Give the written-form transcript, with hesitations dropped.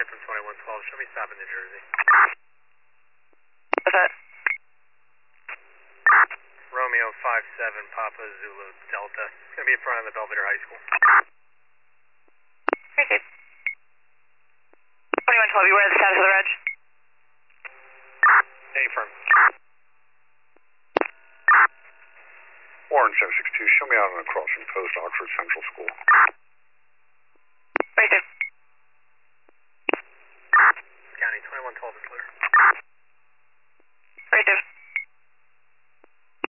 from 2112. Show me stop in New Jersey. What's that? Romeo 57, Papa Zulu Delta. It's going to be in front of the Belvedere High School. Okay. 2112, you aware of the status of the reg? Affirm. Orange 762, show me out on a crossing post, Oxford Central School.